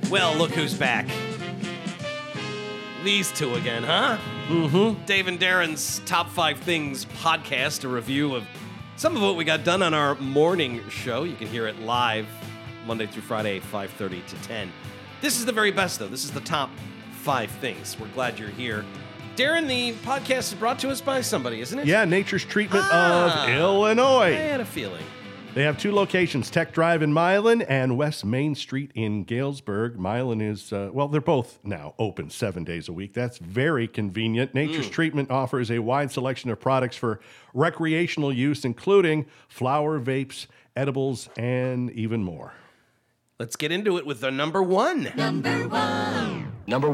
Well, look who's back. These two again, huh? Mm-hmm. Dave and Darren's Top 5 Things podcast, a review of some of what we got done on our morning show. You can hear it live Monday through Friday, 5:30 to 10. This is the very best, though. This is the Top 5 Things. We're glad you're here. Darren, the podcast is brought to us by somebody, isn't it? Yeah, Nature's Treatment of Illinois. I had a feeling. They have two locations, Tech Drive in Milan and West Main Street in Galesburg. Milan is, they're both now open 7 days a week. That's very convenient. Nature's Treatment offers a wide selection of products for recreational use, including flower, vapes, edibles, and even more. Let's get into it with the number one. Number one.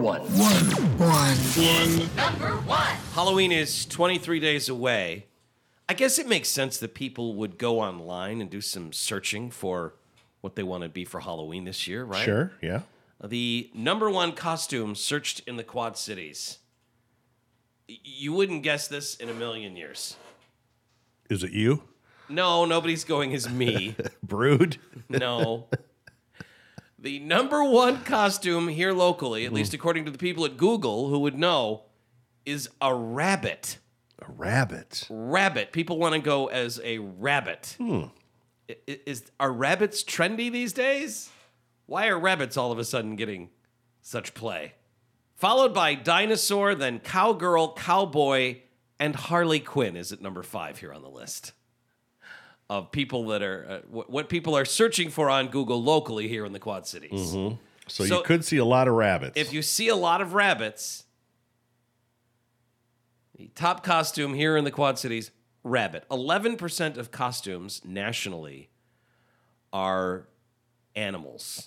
Halloween is 23 days away. I guess it makes sense that people would go online and do some searching for what they want to be for Halloween this year, right? Sure, yeah. The number one costume searched in the Quad Cities. You wouldn't guess this in a million years. Is it you? No, nobody's going as me. Brood? No. The number one costume here locally, at least according to the people at Google who would know, is a rabbit. A rabbit. Rabbit. People want to go as a rabbit. Are rabbits trendy these days? Why are rabbits all of a sudden getting such play? Followed by dinosaur, then cowgirl, cowboy, and Harley Quinn is at number 5 here on the list of people that are what people are searching for on Google locally here in the Quad Cities. Mm-hmm. So you could see a lot of rabbits. If you see a lot of rabbits, the top costume here in the Quad Cities, rabbit. 11% of costumes nationally are animals.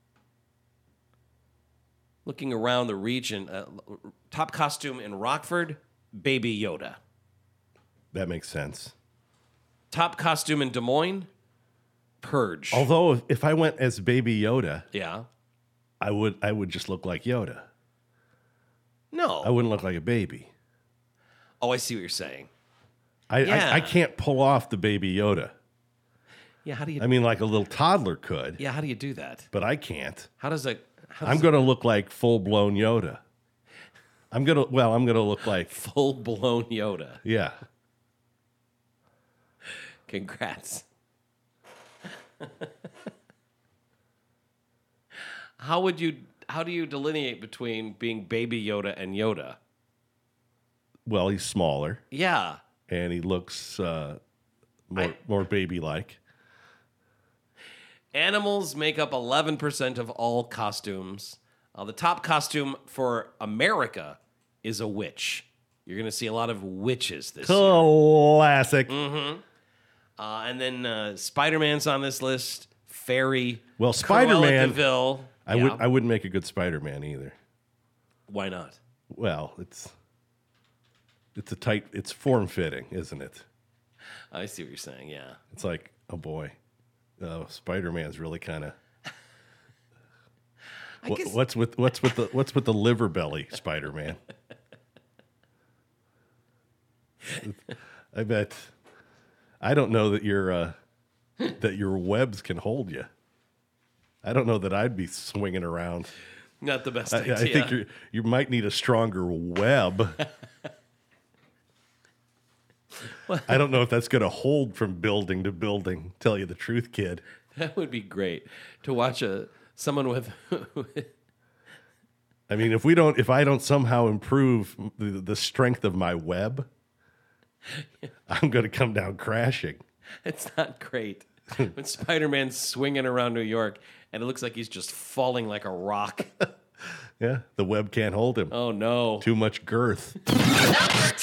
Looking around the region, top costume in Rockford, Baby Yoda. That makes sense. Top costume in Des Moines, Purge. Although if I went as Baby Yoda, Yeah. I would just look like Yoda. No. I wouldn't look like a baby. Oh, I see what you're saying. I can't pull off the Baby Yoda. Yeah, how do you... I mean, like a little toddler could. Yeah, how do you do that? But I can't. I'm going to look like full-blown Yoda. I'm going to look like... Full-blown Yoda. Yeah. Congrats. How do you delineate between being Baby Yoda and Yoda? Well, he's smaller. Yeah. And he looks more baby-like. Animals make up 11% of all costumes. The top costume for America is a witch. You're going to see a lot of witches this year. Classic. Mm-hmm. And then Spider-Man's on this list. Fairy. Well, Spider-Man. Cruella de Vil. I wouldn't make a good Spider-Man either. Why not? Well, it's form-fitting, isn't it? I see what you're saying. Yeah. It's like, oh boy, Spider-Man's really kind of. What's with the liver belly, Spider-Man? I bet. I don't know that your webs can hold you. I don't know that I'd be swinging around. Not the best idea. I think you might need a stronger web. I don't know if that's going to hold from building to building. Tell you the truth, kid. That would be great to watch someone with. I mean, if I don't somehow improve the strength of my web, I'm going to come down crashing. It's not great when Spider-Man's swinging around New York and it looks like he's just falling like a rock. Yeah, the web can't hold him. Oh no! Too much girth. Number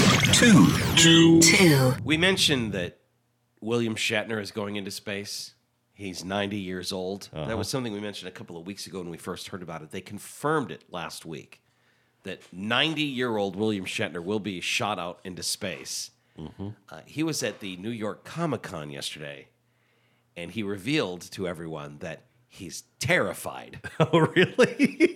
two. We mentioned that William Shatner is going into space. He's 90 years old. Uh-huh. That was something we mentioned a couple of weeks ago when we first heard about it. They confirmed it last week that 90-year-old William Shatner will be shot out into space. Mm-hmm. He was at the New York Comic-Con yesterday, and he revealed to everyone that he's terrified. Oh, really?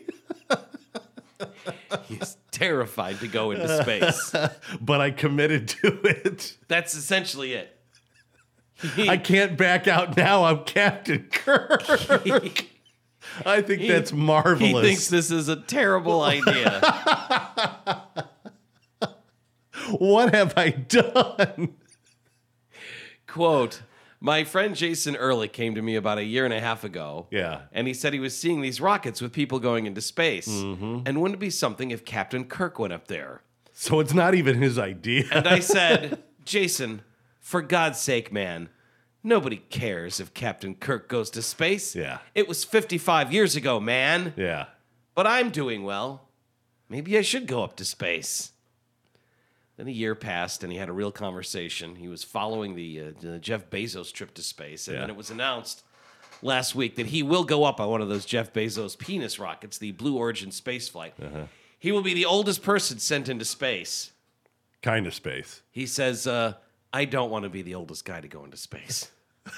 He's terrified to go into space. But I committed to it. That's essentially it. I can't back out now. I'm Captain Kirk. I think that's marvelous. He thinks this is a terrible idea. What have I done? Quote, my friend Jason Early came to me about 1.5 years ago. Yeah. And he said he was seeing these rockets with people going into space. And wouldn't it be something if Captain Kirk went up there? So it's not even his idea. And I said, Jason, for God's sake, man, nobody cares if Captain Kirk goes to space. Yeah. It was 55 years ago, man. Yeah. But I'm doing well. Maybe I should go up to space. Then a year passed, and he had a real conversation. He was following the Jeff Bezos trip to space, and then it was announced last week that he will go up on one of those Jeff Bezos penis rockets, the Blue Origin space flight. He will be the oldest person sent into space. Kind of space. He says, I don't want to be the oldest guy to go into space.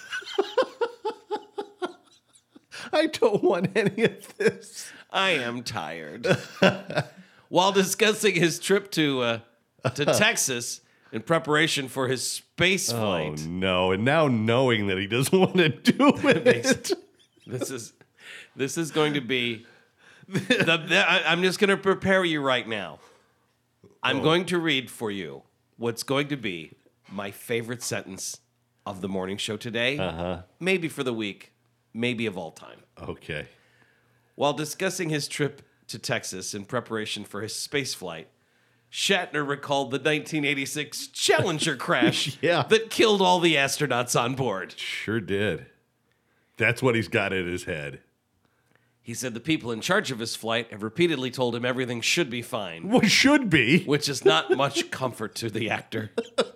I don't want any of this. I am tired. While discussing his trip to Texas in preparation for his space flight. Oh, no. And now knowing that he doesn't want to do it. This is going to be... I'm just going to prepare you right now. I'm going to read for you what's going to be my favorite sentence of the morning show today. Maybe for the week, maybe of all time. Okay. While discussing his trip to Texas in preparation for his space flight, Shatner recalled the 1986 Challenger crash that killed all the astronauts on board. Sure did. That's what he's got in his head. He said the people in charge of his flight have repeatedly told him everything should be fine. Well, should be. Which is not much comfort to the actor.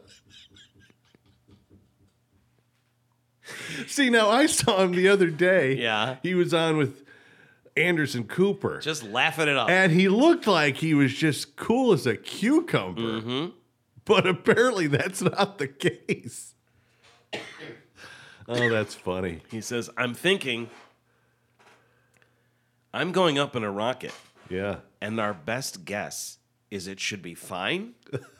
See, now I saw him the other day. Yeah. He was on with Anderson Cooper. Just laughing it up. And he looked like he was just cool as a cucumber. But apparently that's not the case. Oh, that's funny. He says, I'm thinking I'm going up in a rocket. Yeah. And our best guess is it should be fine.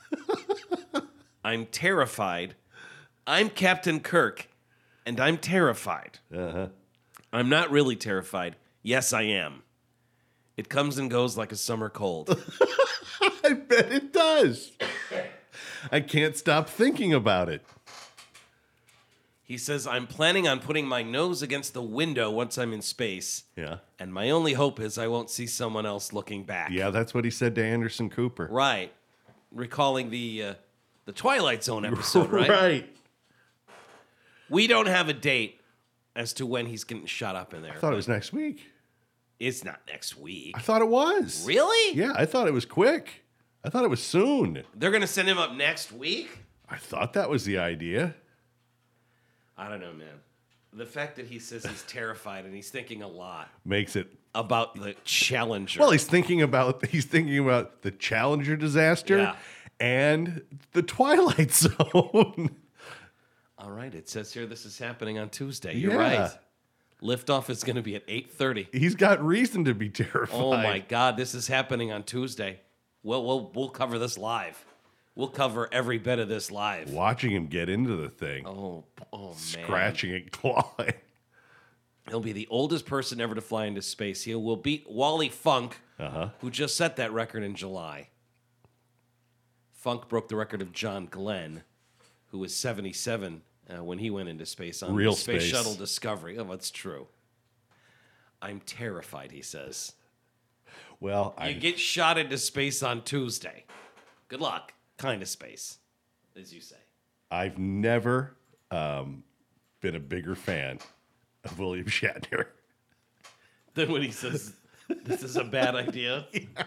I'm terrified. I'm Captain Kirk, and I'm terrified. I'm not really terrified. Yes, I am. It comes and goes like a summer cold. I bet it does. I can't stop thinking about it. He says, I'm planning on putting my nose against the window once I'm in space. Yeah. And my only hope is I won't see someone else looking back. Yeah, that's what he said to Anderson Cooper. Right. Recalling the Twilight Zone episode, right? Right. We don't have a date as to when he's getting shot up in there. I thought it was next week. It's not next week. I thought it was. Really? Yeah, I thought it was quick. I thought it was soon. They're going to send him up next week? I thought that was the idea. I don't know, man. The fact that he says he's terrified and he's thinking a lot Makes it. about the Challenger. Well, he's thinking about the Challenger disaster and the Twilight Zone. All right, it says here this is happening on Tuesday. You're Yeah. right. Liftoff is going to be at 8:30. He's got reason to be terrified. Oh my God, this is happening on Tuesday. We'll cover this live. We'll cover every bit of this live. Watching him get into the thing, Oh man. scratching and clawing. He'll be the oldest person ever to fly into space. He will beat Wally Funk, who just set that record in July. Funk broke the record of John Glenn, who was 77 when he went into space on Real the Space space. Shuttle Discovery. Oh, that's true. I'm terrified, he says. Well, You get shot into space on Tuesday. Good luck. Kind of space, as you say. I've never been a bigger fan of William Shatner. Then when he says, this is a bad idea.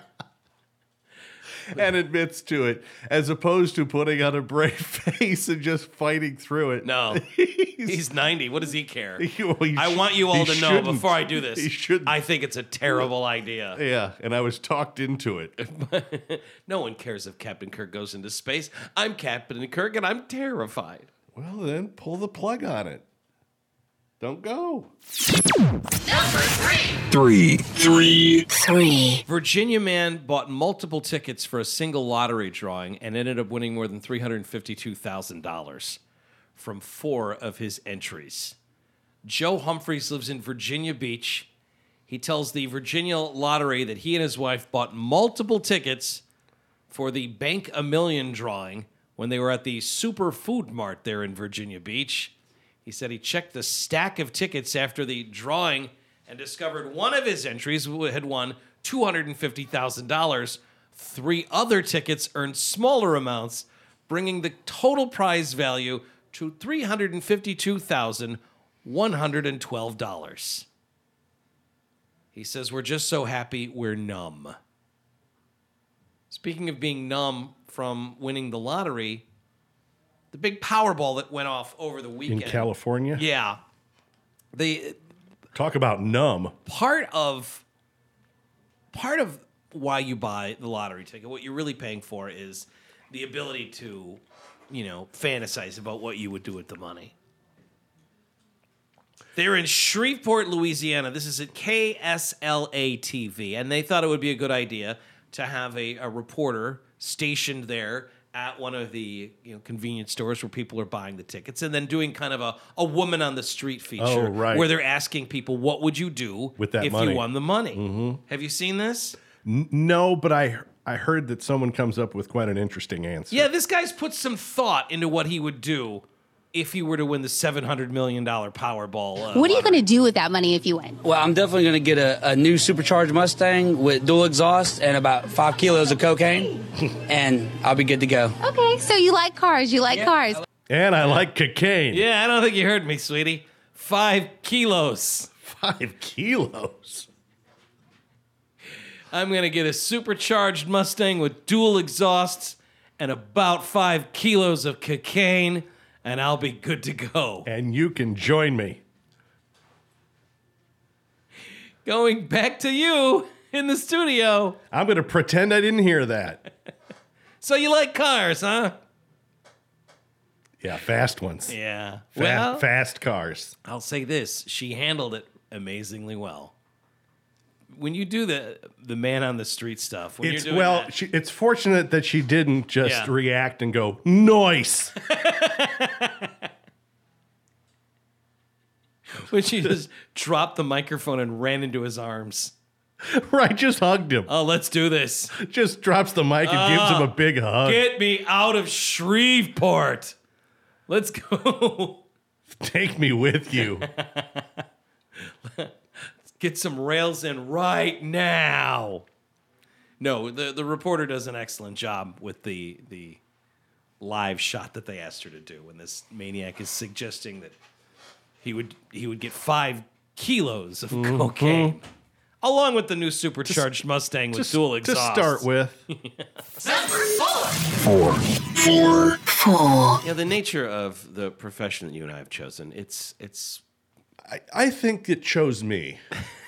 And admits to it, as opposed to putting on a brave face and just fighting through it. No. He's 90. What does he care? Well, I want you all to know shouldn't. before I do this. He shouldn't. I think it's a terrible idea. Yeah, and I was talked into it. No one cares if Captain Kirk goes into space. I'm Captain Kirk and I'm terrified. Well, then pull the plug on it. Don't go. Number 3. Three. Virginia man bought multiple tickets for a single lottery drawing and ended up winning more than $352,000 from 4 of his entries. Joe Humphreys lives in Virginia Beach. He tells the Virginia Lottery that he and his wife bought multiple tickets for the Bank a Million drawing when they were at the Super Food Mart there in Virginia Beach. He said he checked the stack of tickets after the drawing and discovered one of his entries had won $250,000. 3 other tickets earned smaller amounts, bringing the total prize value to $352,112. He says, we're just so happy we're numb. Speaking of being numb from winning the lottery, the big Powerball that went off over the weekend. In California? Yeah. Talk about numb. Part of why you buy the lottery ticket, what you're really paying for is the ability to, fantasize about what you would do with the money. They're in Shreveport, Louisiana. This is at KSLA TV, and they thought it would be a good idea to have a reporter stationed there at one of the convenience stores where people are buying the tickets, and then doing kind of a woman on the street feature where they're asking people, what would you do with that if money? You won the money? Mm-hmm. Have you seen this? No, but I heard that someone comes up with quite an interesting answer. Yeah, this guy's put some thought into what he would do if he were to win the $700 million Powerball. What are you going to do with that money if you win? Well, I'm definitely going to get a new supercharged Mustang with dual exhaust and about 5 kilos of cocaine, and I'll be good to go. Okay, so you like cars. You like cars. And I like cocaine. Yeah, I don't think you heard me, sweetie. 5 kilos. 5 kilos. I'm going to get a supercharged Mustang with dual exhausts and about 5 kilos of cocaine, and I'll be good to go. And you can join me. Going back to you in the studio. I'm going to pretend I didn't hear that. So you like cars, huh? Yeah, fast ones. Yeah. Fast cars. I'll say this. She handled it amazingly well. When you do the man on the street stuff, when you're doing that, it's fortunate that she didn't just react and go, "Nice." when she just dropped the microphone and ran into his arms. Right, just hugged him. Oh, let's do this. Just drops the mic and gives him a big hug. Get me out of Shreveport. Let's go. Take me with you. Get some rails in right now. No, the reporter does an excellent job with the live shot that they asked her to do when this maniac is suggesting that he would get 5 kilos of cocaine, along with the new supercharged Mustang with dual exhaust. To start with. Four. Yeah, the nature of the profession that you and I have chosen, it's I think it chose me.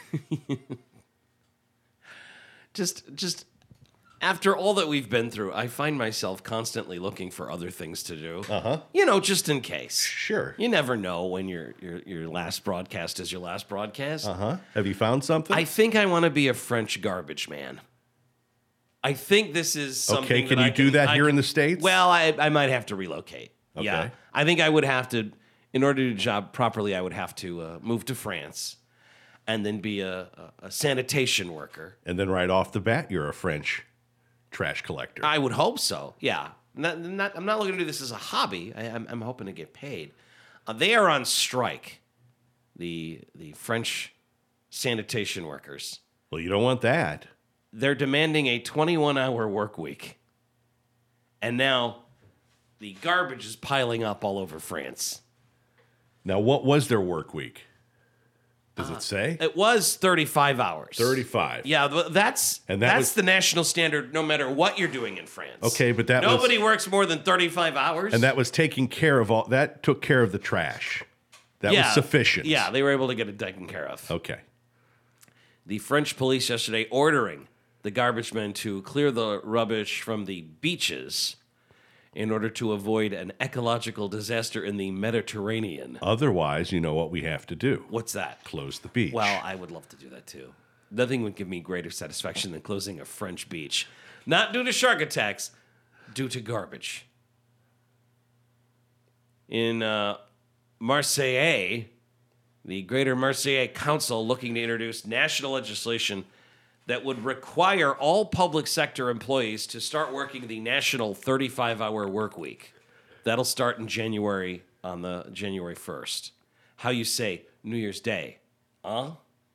just after all that we've been through, I find myself constantly looking for other things to do. Just in case. Sure. You never know when your last broadcast is your last broadcast. Have you found something? I think I want to be a French garbage man. I think this is something. Okay, can you do that here in the States? Well, I might have to relocate. Okay. Yeah, I think I would have to. In order to do the job properly, I would have to move to France and then be a sanitation worker. And then right off the bat, you're a French trash collector. I would hope so, yeah. I'm not looking to do this as a hobby. I'm hoping to get paid. They are on strike, the French sanitation workers. Well, you don't want that. They're demanding a 21-hour work week. And now the garbage is piling up all over France. Now, what was their work week? Does it say? It was 35 hours. 35. Yeah, that's was the national standard no matter what you're doing in France. Okay, but nobody works more than 35 hours. And that was taking care of that took care of the trash. That was sufficient. Yeah, they were able to get it taken care of. Okay. The French police yesterday ordering the garbage men to clear the rubbish from the beaches in order to avoid an ecological disaster in the Mediterranean. Otherwise, you know what we have to do. What's that? Close the beach. Well, I would love to do that too. Nothing would give me greater satisfaction than closing a French beach. Not due to shark attacks, due to garbage. In Marseille, The Greater Marseille Council looking to introduce national legislation that would require all public sector employees to start working the national 35-hour work week. That'll start in January, on the January 1st. How you say New Year's Day, huh?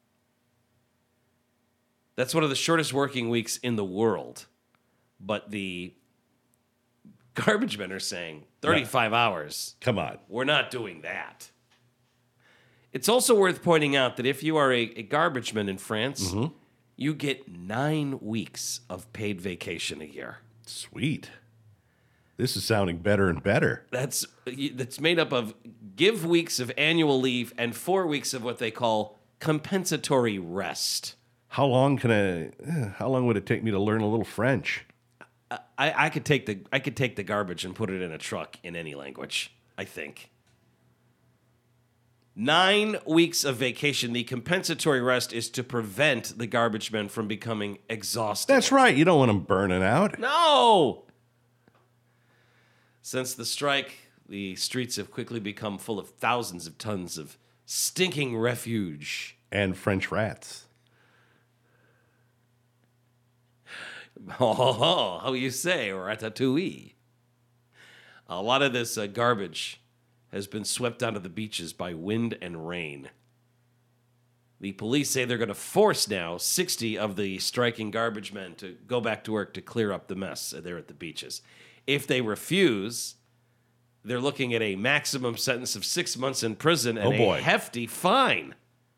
That's one of the shortest working weeks in the world. But the garbage men are saying 35 hours. Come on. We're not doing that. It's also worth pointing out that if you are a garbage man in France, you get 9 weeks of paid vacation a year. Sweet. This is sounding better and better. That's made up of give weeks of annual leave and 4 weeks of what they call compensatory rest. How long would it take me to learn a little French? I could take the garbage and put it in a truck in any language, I think. 9 weeks of vacation. The compensatory rest is to prevent the garbage men from becoming exhausted. That's right. You don't want them burning out. No! Since the strike, the streets have quickly become full of thousands of tons of stinking refuge. And French rats. Oh, how you say, ratatouille. A lot of this garbage has been swept onto the beaches by wind and rain. The police say they're going to force now 60 of the striking garbage men to go back to work to clear up the mess there at the beaches. If they refuse, they're looking at a maximum sentence of 6 months in prison and a hefty fine.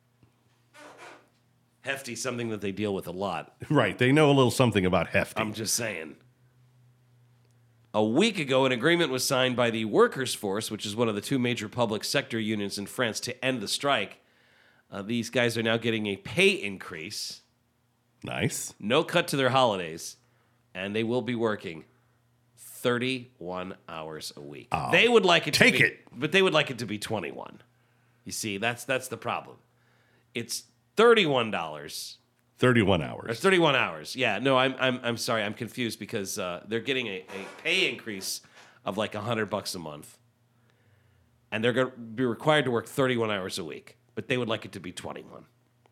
Hefty, something that they deal with a lot. Right. They know a little something about hefty. I'm just saying. A week ago, an agreement was signed by the Workers' Force, which is one of the 2 major public sector unions in France, to end the strike. These guys are now getting a pay increase. Nice. No cut to their holidays. And they will be working 31 hours a week. Oh, they would like it to take be, it. But they would like it to be 21. You see, that's the problem. It's $31. 31 Or hours. 31 hours. Yeah, no, I'm sorry. I'm confused because they're getting a pay increase of like $100 a month. And they're going to be required to work 31 hours a week. But they would like it to be 21.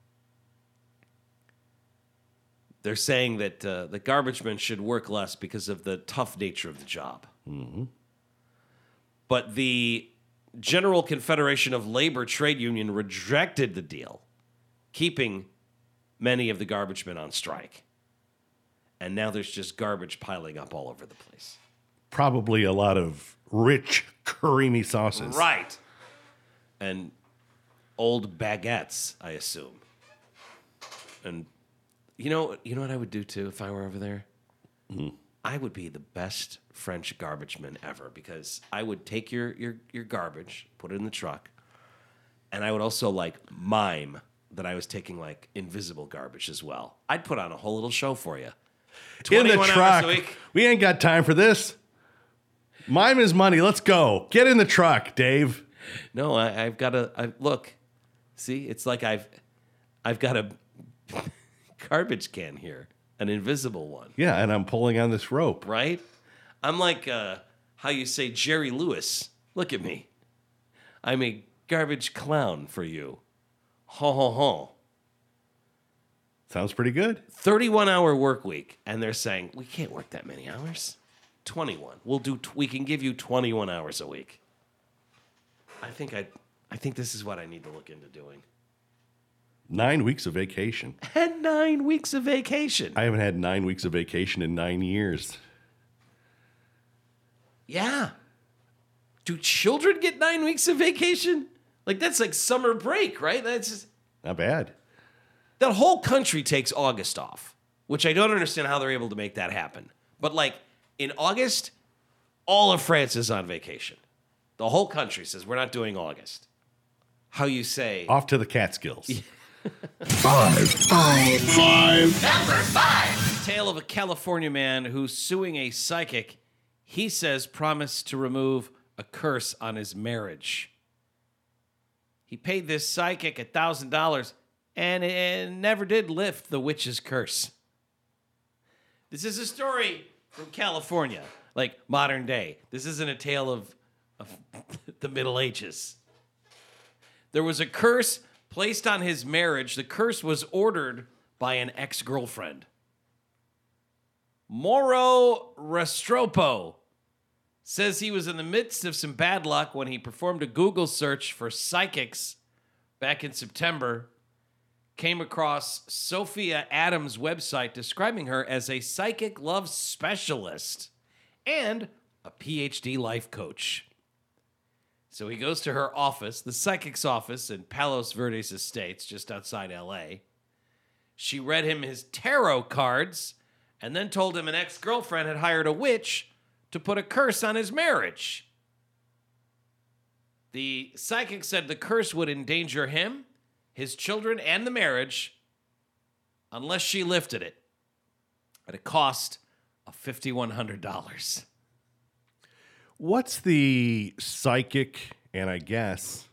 They're saying that the garbage men should work less because of the tough nature of the job. Mm-hmm. But the General Confederation of Labor Trade Union rejected the deal, keeping many of the garbage men on strike. And now there's just garbage piling up all over the place. Probably a lot of rich, creamy sauces. Right. And old baguettes, I assume. And you know what I would do too if I were over there? Mm-hmm. I would be the best French garbage man ever, because I would take your garbage, put it in the truck, and I would also like mime that I was taking like invisible garbage as well. I'd put on a whole little show for you. In the 21 truck. hours a week. We ain't got time for this. Mime is money. Let's go. Get in the truck, Dave. No, I've got to look. See, it's like I've got a garbage can here, an invisible one. Yeah, and I'm pulling on this rope. Right? I'm like how you say Jerry Lewis. Look at me. I'm a garbage clown for you. Ho ho ho. Sounds pretty good. 31-hour work week, and they're saying we can't work that many hours. 21. We can give you 21 hours a week. I think this is what I need to look into doing. 9 weeks of vacation. And 9 weeks of vacation. I haven't had 9 weeks of vacation in 9 years. Yeah. Do children get 9 weeks of vacation? Like, that's like summer break, right? That's just... Not bad. That whole country takes August off, which I don't understand how they're able to make that happen. But, like, in August, all of France is on vacation. The whole country says, we're not doing August. How you say... Off to the Catskills. Five. Number 5. Tale of a California man who's suing a psychic he says promised to remove a curse on his marriage. He paid this psychic $1,000 and it never did lift the witch's curse. This is a story from California, like modern day. This isn't a tale of the Middle Ages. There was a curse placed on his marriage. The curse was ordered by an ex-girlfriend. Mauro Restropo says he was in the midst of some bad luck when he performed a Google search for psychics back in September. Came across Sophia Adams' website describing her as a psychic love specialist and a PhD life coach. So he goes to her office, the psychic's office in Palos Verdes Estates, just outside LA. She read him his tarot cards and then told him an ex-girlfriend had hired a witch to put a curse on his marriage. The psychic said the curse would endanger him, his children, and the marriage unless she lifted it at a cost of $5,100. What's the psychic and I guess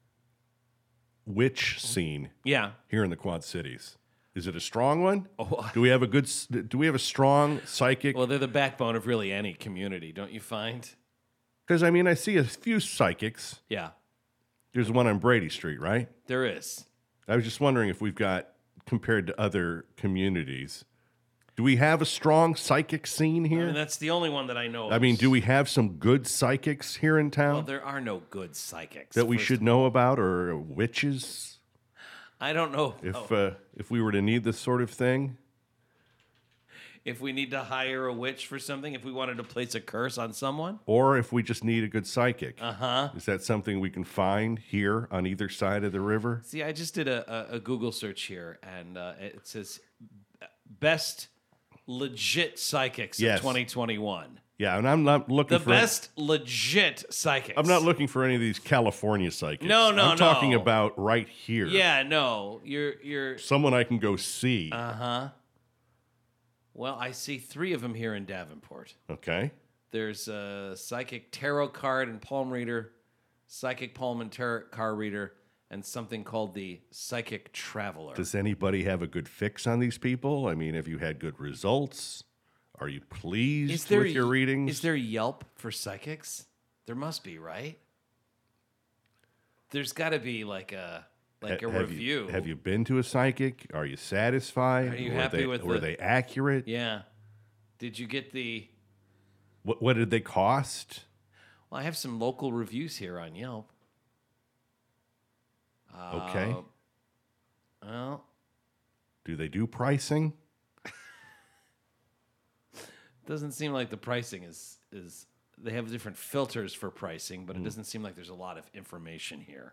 witch scene Yeah. here in the Quad Cities? Is it a strong one? Oh. Do we have a strong psychic? Well, they're the backbone of really any community, don't you find? Because I mean, I see a few psychics. Yeah, There's one on Brady Street, right? there is. I was just wondering if we've got, compared to other communities, do we have a strong psychic scene I here? mean, that's the only one that I know of. I mean, do we have some good psychics here in Well, town there are no good psychics. that we first should of know about, or witches? all. I don't know If we were to need this sort of thing, if we need to hire a witch for something, if we wanted to place a curse on someone. or if we just need a good psychic. Uh-huh. Is that something we can find here on either side of the river? See, I just did a Google search here, and it says best legit psychics Yes. of 2021. Yeah, and I'm not looking The for best legit psychics. I'm not looking for any of these California psychics. No, I'm talking no. about right here. Yeah, no, you're. Someone I can go see. Well, I see 3 of them here in Davenport. Okay. There's a psychic tarot card and palm reader, psychic palm and tarot card reader, and something called the psychic traveler. Does anybody have a good fix on these people? I mean, have you had good results? Are you pleased with your readings? Is there Yelp for psychics? There must be, right? There's got to be like a review. Have you been to a psychic? Are you satisfied? Are you happy with Were they accurate? Yeah. Did you get the? What did they cost? Well, I have some local reviews here on Yelp. Okay. Well, Do they do pricing? doesn't seem like the pricing is. They have different filters for pricing, but it doesn't seem like there's a lot of information here.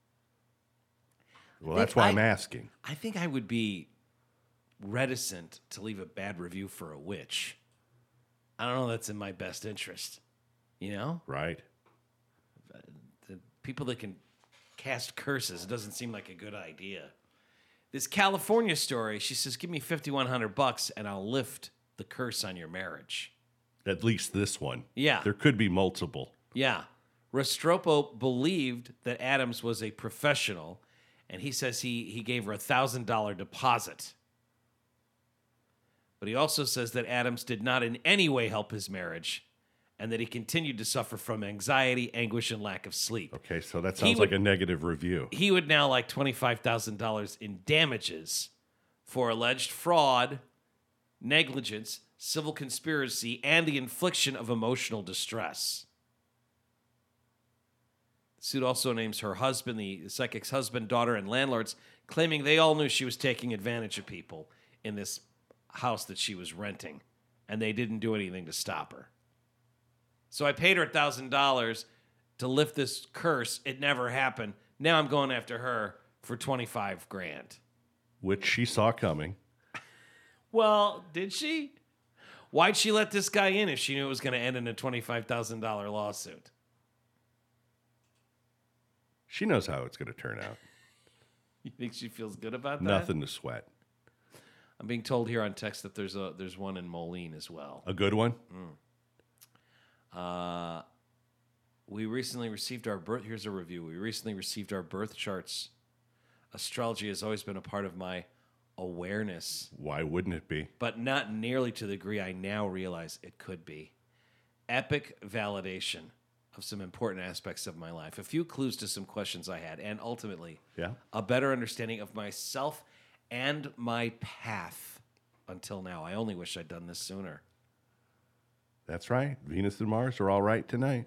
Well, that's why I'm asking. I think I would be reticent to leave a bad review for a witch. I don't know that's in my best interest. You know? Right. The people that can cast curses, it doesn't seem like a good idea. This California story, she says, give me $5,100 and I'll lift the curse on your marriage. At least this one. Yeah. There could be multiple. Yeah. Restropo believed that Adams was a professional, and he says he gave her a $1,000 deposit. But he also says that Adams did not in any way help his marriage, and that he continued to suffer from anxiety, anguish, and lack of sleep. Okay, so that sounds like a negative review. He would now like $25,000 in damages for alleged fraud, negligence, civil conspiracy, and the infliction of emotional distress. The suit also names her husband, the psychic's husband, daughter, and landlords, claiming they all knew she was taking advantage of people in this house that she was renting, and they didn't do anything to stop her. So I paid her $1,000 to lift this curse. It never happened. Now I'm going after her for $25,000. Which she saw coming. Well, did she? Why'd she let this guy in if she knew it was going to end in a $25,000 lawsuit? She knows how it's going to turn out. You think she feels good about that? Nothing to sweat. I'm being told here on text that there's one in Moline as well. A good one? We recently received our birth. Here's a review. We recently received our birth charts. Astrology has always been a part of my awareness, Why wouldn't it be? but not nearly to the degree I now realize it could be. Epic validation of some important aspects of my life, a few clues to some questions I had, and ultimately, Yeah. a better understanding of myself and my path until now. I only wish I'd done this sooner. That's right. Venus and Mars are all right tonight.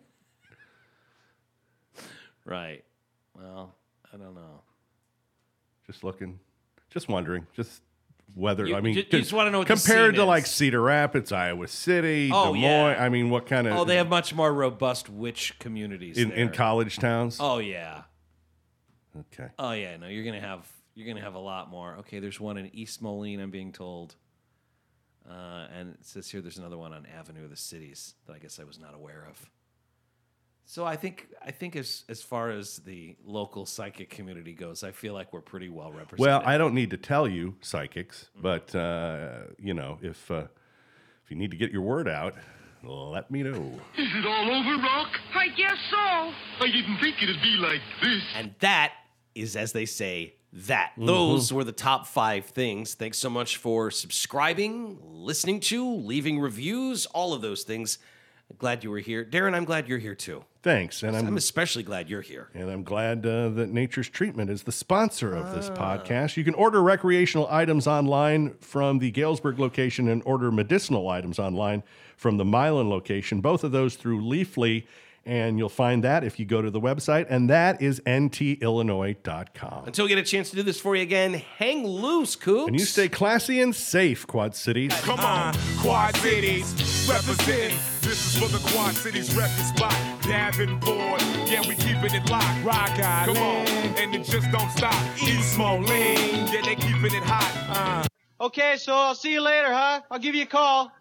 Right. Well, I don't know. Just looking, just wondering, just whether, You- I mean, you just wanna know what the compared scene to is. like Cedar Rapids, Iowa City, Oh, Des Moines, yeah. I mean, what kind of, Oh, they have much more robust witch communities in there. college towns? Oh yeah. Okay. Oh yeah. No, you're gonna have a lot more. Okay, there's one in East Moline, I'm being told, and it says here there's another one on Avenue of the Cities that I guess I was not aware of. So I think as far as the local psychic community goes, I feel like we're pretty well represented. Well, I don't need to tell you, psychics, but, you know, if you need to get your word out, let me know. Is it all over, Rock? I guess so. I didn't think it'd be like this. And that is, as they say, that. Those were the top 5 things. Thanks so much for subscribing, listening to, leaving reviews, all of those things. Glad you were here. Darren, I'm glad you're here too. Thanks. And I'm especially glad you're here. And I'm glad that Nature's Treatment is the sponsor of this podcast. You can order recreational items online from the Galesburg location and order medicinal items online from the Milan location, both of those through Leafly. And you'll find that if you go to the website, and that is ntillinois.com. Until we get a chance to do this for you again, hang loose, Cougs. And you stay classy and safe, Quad Cities. Come on, Quad Cities, represent. This is for the Quad Cities record spot. Davenport, yeah, we keeping it locked. Rock Island, come on, and it just don't stop. East Moline, yeah, they keeping it hot. Okay, so I'll see you later, huh? I'll give you a call.